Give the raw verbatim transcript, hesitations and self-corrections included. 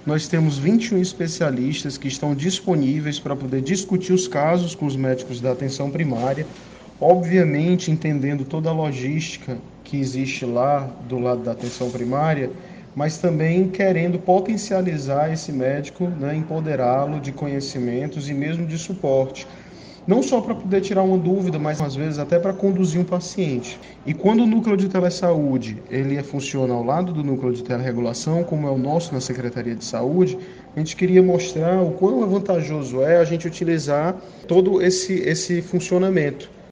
Nós temos vinte e um especialistas que estão disponíveis para poder discutir os casos com os médicos da atenção primária, obviamente entendendo toda a logística que existe lá do lado da atenção primária, mas também querendo potencializar esse médico, né, empoderá-lo de conhecimentos e mesmo de suporte. Não só para poder tirar uma dúvida, mas às vezes até para conduzir um paciente. E quando o núcleo de telesaúde ele funciona ao lado do núcleo de teleregulação, como é o nosso na Secretaria de Saúde, a gente queria mostrar o quão vantajoso é a gente utilizar todo esse, esse funcionamento.